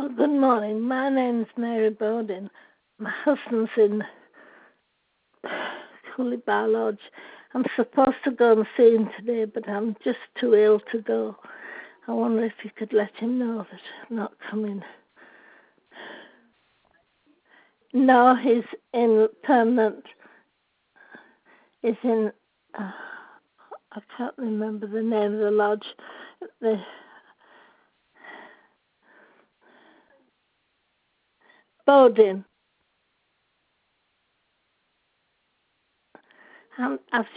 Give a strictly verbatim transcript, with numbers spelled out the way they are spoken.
Oh, good morning. My name's Mary Bowden. My husband's in Cooleybar Lodge. I'm supposed to go and see him today, but I'm just too ill to go. I wonder if you could let him know that I'm not coming. No, he's in permanent. He's in. Uh, I can't remember the name of the lodge. The Bowden. Um, I've